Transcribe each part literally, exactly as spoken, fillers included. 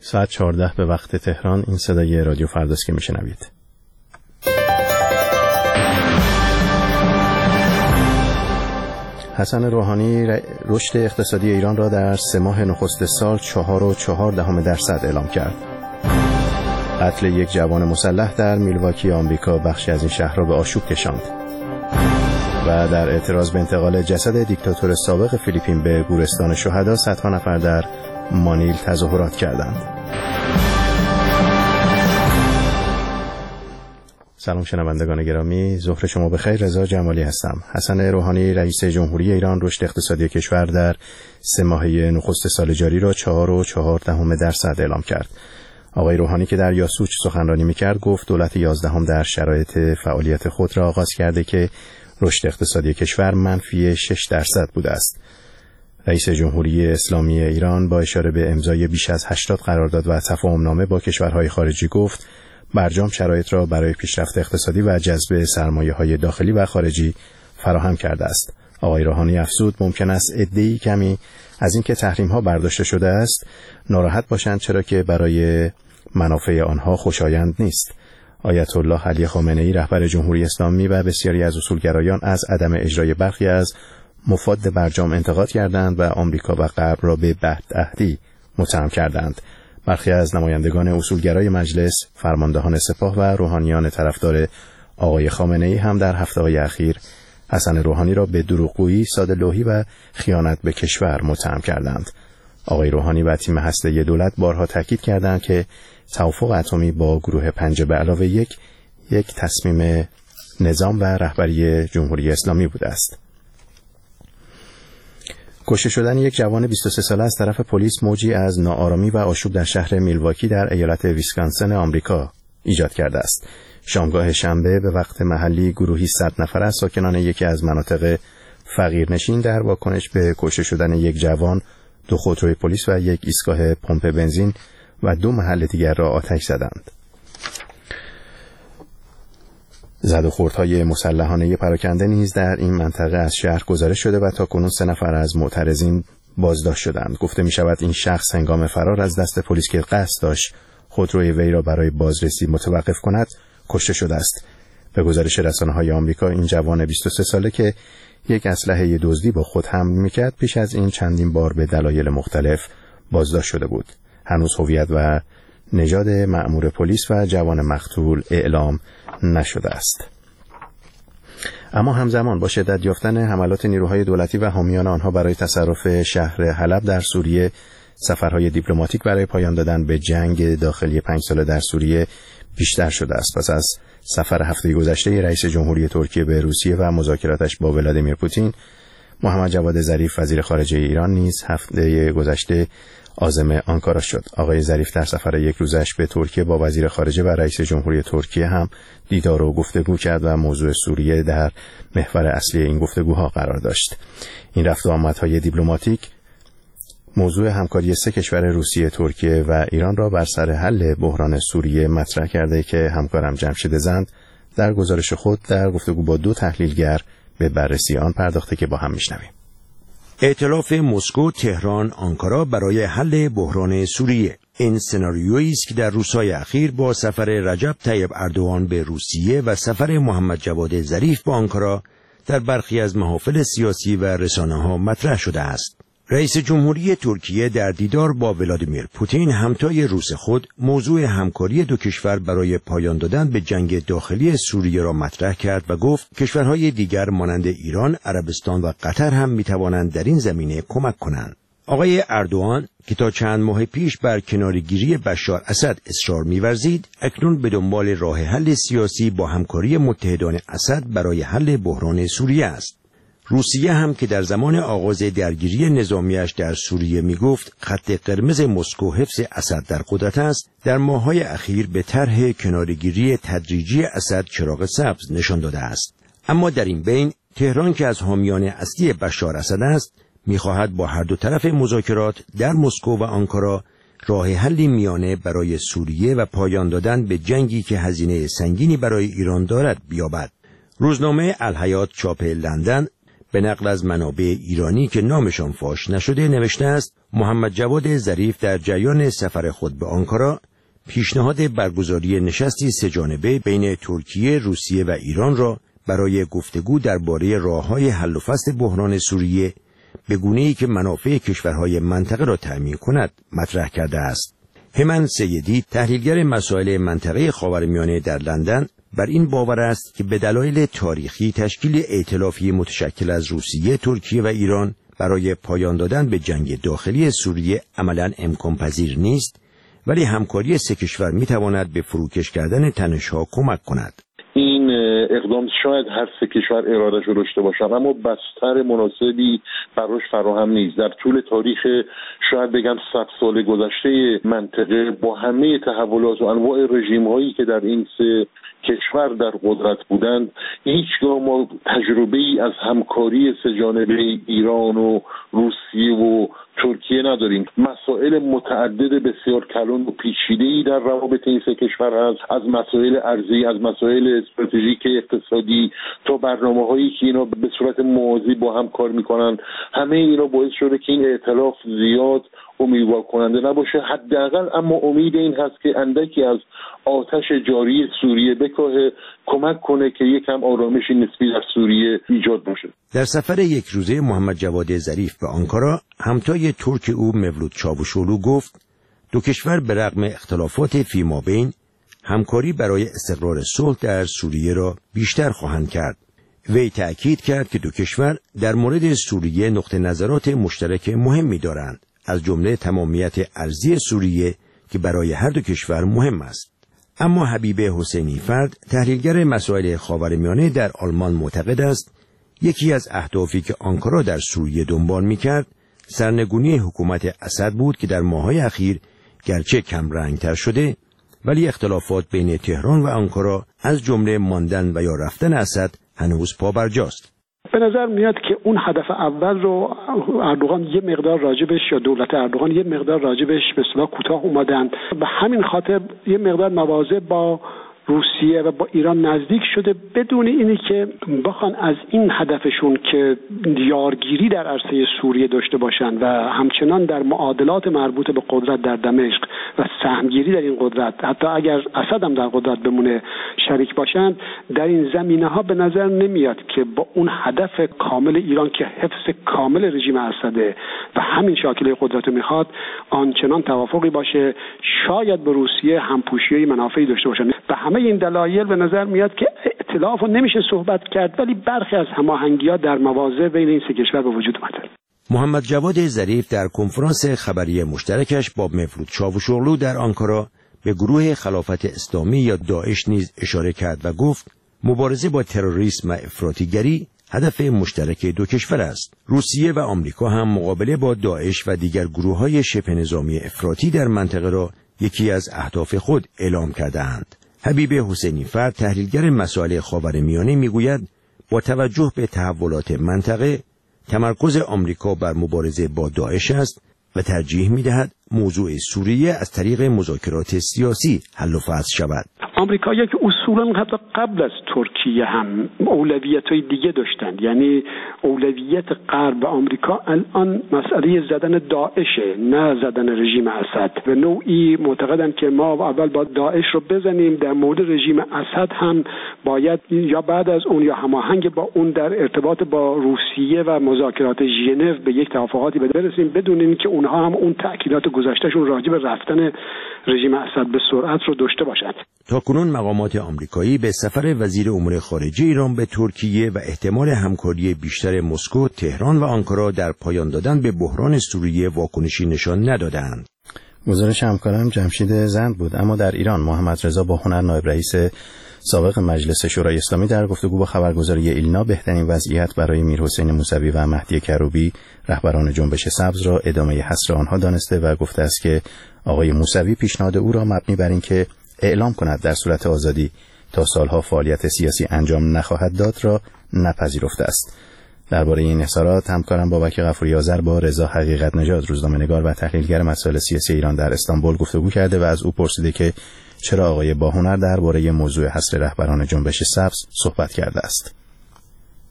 ساعت چهارده به وقت تهران. این صدای رادیو فرداست که میشنوید. حسن روحانی رشد اقتصادی ایران را در سه ماه نخست سال چهار و چهار دهم درصد اعلام کرد. قتل یک جوان مسلح در میلواکی آمریکا بخشی از این شهر را به آشوب کشاند. و در اعتراض به انتقال جسد دیکتاتور سابق فیلیپین به گورستان شهدا صدها نفر در مانیل تظاهرات کردند. سلام شنوندگان گرامی، ظهر شما بخیر. رضا جمالی هستم. حسن روحانی رئیس جمهوری ایران رشد اقتصادی کشور در سه ماهه نخست سال جاری را چهار و چهار دهم درصد اعلام کرد. آقای روحانی که در یاسوج سخنرانی می‌کرد گفت دولت یازدهم در شرایط فعالیت خود را آغاز کرده که رشد اقتصادی کشور منفی شش درصد بوده است. رئیس جمهوری اسلامی ایران با اشاره به امضای بیش از هشتاد قرارداد و تفاهمنامه با کشورهای خارجی گفت برجام شرایط را برای پیشرفت اقتصادی و جذب سرمایه‌های داخلی و خارجی فراهم کرده است. آقای روحانی افزود ممکن است عده‌ای کمی از اینکه تحریم‌ها برداشته شده است ناراحت باشند، چرا که برای منافع آنها خوشایند نیست. آیت الله علی خامنه‌ای رهبر جمهوری اسلامی و بسیاری از اصولگرایان از عدم اجرای برخی از مفاد برجام انتقاد کردند و آمریکا و غرب را به بدعهدی متهم کردند. برخی از نمایندگان اصولگرای مجلس، فرماندهان سپاه و روحانیان طرفدار آقای خامنه‌ای هم در هفته‌های اخیر حسن روحانی را به دروغگویی، ساده‌لوحی و خیانت به کشور متهم کردند. آقای روحانی و تیم هسته دولت بارها تاکید کردند که توافق اتمی با گروه پنج به علاوه یک یک تصمیم نظام و رهبری جمهوری اسلامی بوده است. کشته شدن یک جوان بیست و سه ساله از طرف پلیس موجی از ناآرامی و آشوب در شهر میلواکی در ایالت ویسکانسن آمریکا ایجاد کرده است. شامگاه شنبه به وقت محلی گروهی صد نفر از ساکنان یکی از مناطق فقیرنشین در واکنش به کشته شدن یک جوان دو خودروی پلیس و یک ایستگاه پمپ بنزین و دو محل دیگر را آتش زدند. زد و خوردهای مسلحانه پراکنده نیز در این منطقه از شهر گزارش شده و تاکنون سه نفر از معترضین بازداشت شدند. گفته می شود این شخص هنگام فرار از دست پلیس که قصد داشت خودروی وی را برای بازرسی متوقف کند کشته شده است. به گزارش رسانه‌های آمریکا این جوان بیست و سه ساله که یک اسلحه دزدی با خود حمل می‌کرد پیش از این چندین بار به دلایل مختلف بازداشت شده بود. هنوز هویت و نژاد مأمور پلیس و جوان مقتول اعلام نشده است. اما همزمان با شدت یافتن حملات نیروهای دولتی و حامیان آنها برای تصرف شهر حلب در سوریه، سفرهای دیپلماتیک برای پایان دادن به جنگ داخلی پنج ساله در سوریه بیشتر شده است. پس از سفر هفته گذشته رئیس جمهوری ترکیه به روسیه و مذاکراتش با ولادیمیر پوتین، محمد جواد ظریف وزیر خارجه ایران نیز هفته گذشته عازم آنکارا شد. آقای ظریف در سفر یک روزش به ترکیه با وزیر خارجه و رئیس جمهوری ترکیه هم دیدار و گفتگو کرد و موضوع سوریه در محور اصلی این گفتگوها قرار داشت. این رفت و آمدهای دیپلماتیک موضوع همکاری سه کشور روسیه، ترکیه و ایران را بر سر حل بحران سوریه مطرح کرده که همکارم جمشید زند در گزارش خود در گفتگو با دو تحلیلگر به بررسی آن پرداخته که با هم میشنویم. ائتلاف مسکو، تهران، آنکارا برای حل بحران سوریه. این سناریویی است که در روزهای اخیر با سفر رجب طیب اردوغان به روسیه و سفر محمد جواد ظریف به آنکارا در برخی از محافل سیاسی و رسانه‌ها مطرح شده است. رئیس جمهوری ترکیه در دیدار با ولادیمیر پوتین همتای روس خود موضوع همکاری دو کشور برای پایان دادن به جنگ داخلی سوریه را مطرح کرد و گفت کشورهای دیگر مانند ایران، عربستان و قطر هم میتوانند در این زمینه کمک کنند. آقای اردوغان که تا چند ماه پیش بر کناره‌گیری بشار اسد اصرار می‌ورزید، اکنون به دنبال راه حل سیاسی با همکاری متحدان اسد برای حل بحران سوریه است. روسیه هم که در زمان آغاز درگیری نظامیش در سوریه می گفت خط قرمز مسکو حفظ اسد در قدرت است، در ماه‌های اخیر به طرح کناره‌گیری تدریجی اسد چراغ سبز نشان داده است. اما در این بین تهران که از حامیان اصلی بشار اسد است، می خواهد با هر دو طرف مذاکرات در مسکو و آنکارا راه حلی میانه برای سوریه و پایان دادن به جنگی که هزینه سنگینی برای ایران دارد بیابد. روزنامه الحیات چاپ لندن به نقل از منابع ایرانی که نامشان فاش نشده نوشته است محمد جواد ظریف در جریان سفر خود به آنکارا پیشنهاد برگزاری نشستی سه‌جانبه بین ترکیه، روسیه و ایران را برای گفتگو درباره راه‌های حل و فصل بحران سوریه به گونه‌ای که منافع کشورهای منطقه را تأمین کند مطرح کرده است. همان سیدی، تحلیلگر مسائل منطقه خاورمیانه در لندن، بر این باور است که به دلایل تاریخی تشکیل ائتلافی متشکل از روسیه، ترکیه و ایران برای پایان دادن به جنگ داخلی سوریه عملاً امکان پذیر نیست، ولی همکاری سه کشور می‌تواند به فروکش کردن تنش‌ها کمک کند. این اقدام شاید هر سه کشور اراده‌اش رو داشته باشند، اما بستر مناسبی براش فراهم نیست. در طول تاریخ شاید بگم صد سال گذشته منطقه با همه تحولات و انواع رژیم‌هایی که در این سه کشور در قدرت بودند، هیچگاه ما تجربه‌ای از همکاری سه‌جانبه ایران و روسیه و ترکیه نداریم. مسائل متعدد بسیار کلان و پیچیده‌ای در روابط این سه کشور هست، از مسائل ارزی، از مسائل استراتژیک اقتصادی تا برنامه‌هایی که اینا به صورت موازی با هم کار می‌کنن. همه اینا باعث شده که این ائتلاف زیاد امیدوار کننده نباشه حداقل، اما امید این هست که اندکی از آتش جاری سوریه بکاهه، کمک کنه که یکم آرامشی نسبی در سوریه ایجاد بشه. در سفر یک روزه محمد جواد ظریف به آنکارا، همتای ترک او مولود چاوشوغلو گفت دو کشور به رغم اختلافات فیمابین همکاری برای استقرار صلح در سوریه را بیشتر خواهند کرد. وی تأکید کرد که دو کشور در مورد سوریه نقطه نظرات مشترک مهمی دارند، از جمله تمامیت ارضی سوریه که برای هر دو کشور مهم است. اما حبیب حسینی فرد، تحلیلگر مسائل خاورمیانه در آلمان، معتقد است یکی از اهدافی که آنکارا در سوریه دنبال می‌کرد سرنگونی حکومت اسد بود که در ماه‌های اخیر گرچه کم رنگ‌تر شده، ولی اختلافات بین تهران و آنکارا از جمله ماندن و یا رفتن اسد هنوز پابرجاست. به نظر میاد که اون هدف اول رو اردوغان یه مقدار راجبش یا دولت اردوغان یه مقدار راجبش به اصطلاح کوتاه اومدن، به همین خاطر یه مقدار مواضع با روسیه و با ایران نزدیک شده، بدون اینی که بخوان از این هدفشون که یارگیری در عرصه سوریه داشته باشن و همچنان در معادلات مربوط به قدرت در دمشق و سهمگیری در این قدرت، حتی اگر اسد هم در قدرت بمونه، شریک باشن در این زمینه ها. به نظر نمیاد که با اون هدف کامل ایران که حفظ کامل رژیم اسده و همین شاکله قدرت میخواد آنچنان توافقی باشه. شاید به روسیه همپوشی منافعی داشته باشن. به همه این دلایل به نظر میاد که ائتلاف رو نمیشه صحبت کرد، ولی برخی از هماهنگی‌ها در مواضع بین این سه کشور به وجود اومده. محمد جواد ظریف در کنفرانس خبری مشترکش با مولود چاوشوغلو در آنکارا به گروه خلافت اسلامی یا داعش نیز اشاره کرد و گفت مبارزه با تروریسم و افراطیگری هدف مشترک دو کشور است. روسیه و آمریکا هم مقابله با داعش و دیگر گروه‌های شبه نظامی افراطی در منطقه را یکی از اهداف خود اعلام کرده‌اند. حبیب حسینی فرد، تحلیلگر مسائل خاورمیانه، میگوید با توجه به تحولات منطقه تمرکز آمریکا بر مبارزه با داعش است و ترجیح می‌دهد موضوع سوریه از طریق مذاکرات سیاسی حل و فصل شود. آمریکایی‌ها که اصولاً حتی قبل از ترکیه هم اولویت‌های دیگه داشتند، یعنی اولویت غرب آمریکا الان مسئله زدن داعشه، نه زدن رژیم اسد. به نوعی معتقدند که ما اول با داعش رو بزنیم، در مورد رژیم اسد هم باید یا بعد از اون یا هماهنگ با اون در ارتباط با روسیه و مذاکرات ژنو به یک توافقاتی برسیم، بدون اینکه اونها هم اون تأکیدات گذشتهشون راجع به رفتن رژیم اسد به سرعت رو داشته باشند. تاکنون مقامات آمریکایی به سفر وزیر امور خارجه ایران به ترکیه و احتمال همکاری بیشتر مسکو، تهران و آنکارا در پایان دادن به بحران سوریه واکنشی نشان ندادند. گزارش همکارم جمشید زند بود. اما در ایران محمد رضا باهنر، نایب رئیس سابق مجلس شورای اسلامی، در گفتگو با خبرگزاری ایلنا بهترین وضعیت برای میرحسین موسوی و مهدی کروبی، رهبران جنبش سبز، را ادامه حصر آنها دانسته و گفته است که آقای موسوی پیشنهاد او را مبنی بر اینکه اعلام کند در صورت آزادی تا سالها فعالیت سیاسی انجام نخواهد داد را نپذیرفته است. درباره این اظهارات همکارم بابک غفوری آذر با رضا حقیقت نژاد، روزنامه‌نگار و تحلیلگر مسائل سیاسی ایران در استانبول گفتگو کرده و از او پرسیده که چرا آقای باهنر درباره موضوع حصر رهبران جنبش سبز صحبت کرده است.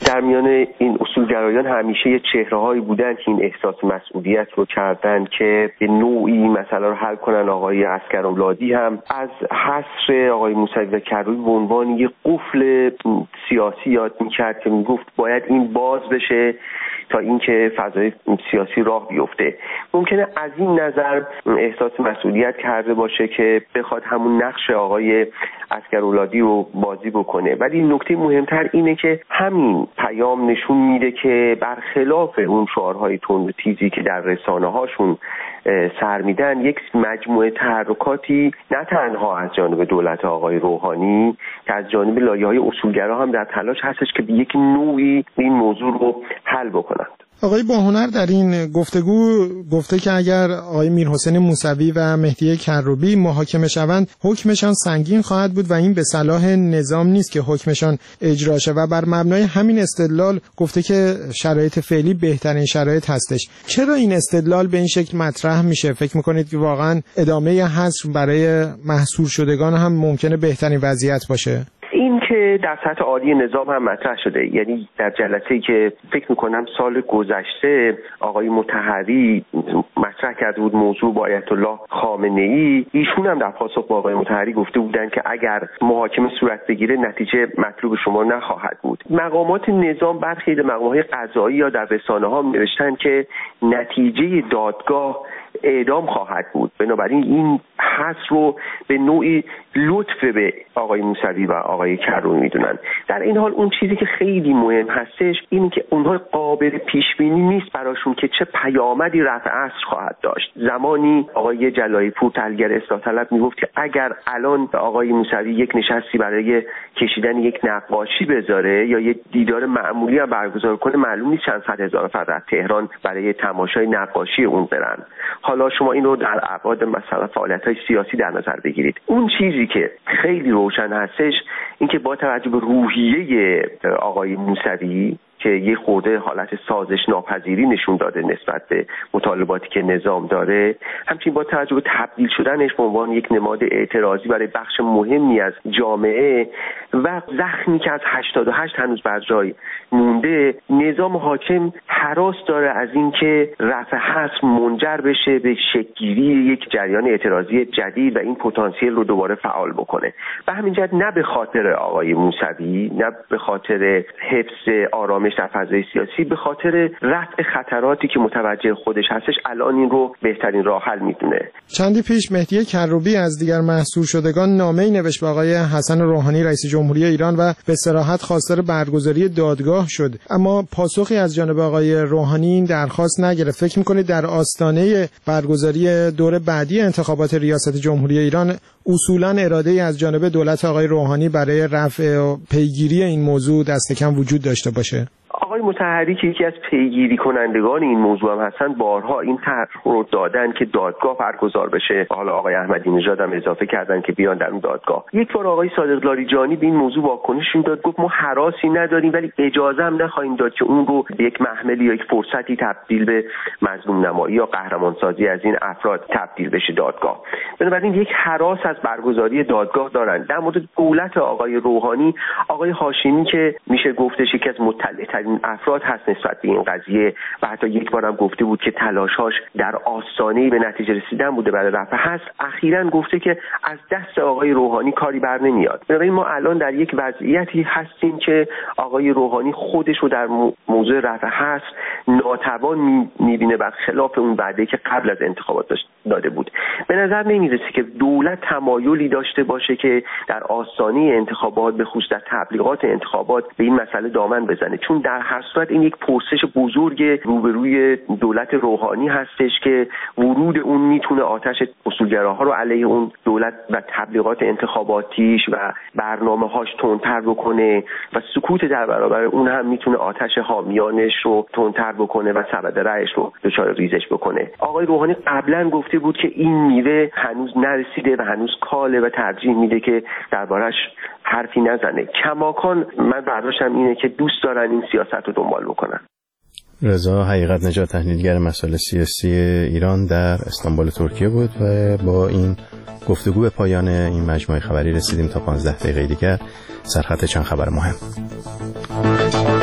در میان این اصولگرایان همیشه یه چهره‌هایی بودن که این احساس مسئولیت رو کردن که به نوعی مسئله رو حل کنن. آقای عسگرالادی هم از حصر آقای موسوی و کروبی به عنوان یه قفل سیاسی یاد می‌کرد که میگفت باید این باز بشه تا اینکه فضای سیاسی راه بیفته. ممکنه از این نظر احساس مسئولیت کرده باشه که بخواد همون نقش آقای عسگرالادی رو بازی بکنه، ولی نکته مهمتر اینه که همین پیام نشون میده که برخلاف اون شعارهای تند و تیزی که در رسانه هاشون سر میدن، یک مجموعه تحرکاتی نه تنها از جانب دولت آقای روحانی که از جانب لایه‌های اصولگرا هم در تلاش هستش که به یک نوعی این موضوع رو حل بکنند. آقای باهنر در این گفتگو گفته که اگر آقای میرحسین موسوی و مهدی کروبی محاکمه شوند حکمشان سنگین خواهد بود و این به صلاح نظام نیست که حکمشان اجرا شه و بر مبنای همین استدلال گفته که شرایط فعلی بهترین شرایط هستش. چرا این استدلال به این شکل مطرح میشه؟ فکر میکنید که واقعا ادامه حصر برای محصور شدگان هم ممکنه بهترین وضعیت باشه؟ این که در سطح عالی نظام هم مطرح شده، یعنی در جلسه‌ای که فکر میکنم سال گذشته آقای مطهری مطرح کرده بود موضوع با آیت الله خامنه‌ای، ایشون هم در پاسخ با آقای مطهری گفته بودن که اگر محاکمه صورت بگیره نتیجه مطلوب شما نخواهد بود. مقامات نظام برخی مقامات قضایی یا در رسانه‌ها نوشتن که نتیجه دادگاه اعدام خواهد بود. بنابراین این حصر رو به نوعی لطف به آقای موسوی و آقای کروبی میدونن. در این حال اون چیزی که خیلی مهم هستش اینه که اونها قابل پیش بینی نیست براشون که چه پیامدی رفع حصر خواهد داشت. زمانی آقای جلایی پور تحلیلگر اصلاح طلب میگفت که اگر الان آقای موسوی یک نشستی برای کشیدن یک نقاشی بذاره یا یک دیدار معمولی هم برگزار کنه، معلوم نیست چند صد هزار نفر در تهران برای تماشای نقاشی اون برن. حالا شما این رو در ابعاد مثلا فعالیت‌های سیاسی در نظر بگیرید. اون چیزی که خیلی روشن هستش این که با توجه به روحیه آقای موسوی که یه خورده حالت سازش ناپذیری نشون داده نسبت به مطالباتی که نظام داره، همچنین با توجه به تبدیل شدنش به عنوان یک نماد اعتراضی برای بخش مهمی از جامعه و زخمی که از هشتاد و هشت هنوز بر جای مونده، نظام حاکم هراس داره از اینکه رفع حصر منجر بشه به شکل‌گیری یک جریان اعتراضی جدید و این پتانسیل رو دوباره فعال بکنه. به همین جهت نه به خاطر آقای موسوی، نه به خاطر حفظ آرامش در فضای سیاسی، به خاطر رفع خطراتی که متوجه خودش هستش الان این رو بهترین راه حل میدونه. چندی پیش مهدی کروبی از دیگر محصور شدگان نامه‌ای نوشت به آقای حسن روحانی رئیس جمهوری ایران و به صراحت خواستار برگزاری دادگاه شد، اما پاسخی از جانب آقای روحانی این درخواست نگرفت. فکر می‌کنید در آستانه برگزاری دور بعدی انتخابات ریاست جمهوری ایران اصولاً اراده‌ای از جانب دولت آقای روحانی برای رفع و پیگیری این موضوع دست کم وجود داشته باشه؟ آقای مطهری که یکی از پیگیری کنندگان این موضوع هم هستن، بارها این طرح رو دادن که دادگاه برگزار بشه. حالا آقای احمدی نژاد هم اضافه کردن که بیان در اون دادگاه. یک بار آقای صادق لاریجانی به این موضوع واکنششون داد، گفت ما هراسی نداریم ولی اجازه هم نخواهیم داد که اون رو به یک محملی یا یک فرصتی تبدیل به مظلوم نمایی یا قهرمان سازی از این افراد تبدیل بشه دادگاه. بنابراین یک هراس از برگزاری دادگاه دارن. در مورد دولت آقای روحانی، آقای هاشمی که میشه گفتش یکی از مطلع‌ترین افراد هست نسبت به این قضیه و حتی یک بارم گفته بود که تلاشاش در آستانه‌ای به نتیجه رسیدن بوده برای رفع حصر، اخیراً گفته که از دست آقای روحانی کاری بر نمیاد. بنابراین ما الان در یک وضعیتی هستیم که آقای روحانی خودش رو در موضوع رفع حصر ناتوان می‌بینه برخلاف اون وعده‌ای که قبل از انتخابات داده بود. به نظر نمی‌رسه که دولت تمایلی داشته باشه که در آستانه انتخابات به خصوص در تبلیغات انتخابات به این مسئله دامن بزنه، چون در هر صورت این یک پرسش بزرگ روبروی دولت روحانی هستش که ورود اون میتونه آتش اصولگراها رو علیه اون دولت و تبلیغات انتخاباتیش و برنامه‌هاش تندتر بکنه و سکوت در برابر اون هم میتونه آتش حامیانش رو تندتر بکنه و سبد رأیش رو دچار ریزش بکنه. آقای روحانی قبلا گفته بود که این میوه هنوز نرسیده و هنوز کاله و ترجیح میده که دربارش حرفی نزنه. کماکان من برداشتم اینه که دوست دارن این سیاست رو دنبال بکنن. رضا حقیقت نژاد، تحلیلگر مسائل سیاسی ایران در استانبول ترکیه بود و با این گفتگو به پایان این مجموعه خبری رسیدیم. تا پانزده دقیقه دیگر سرخط چند خبر مهم.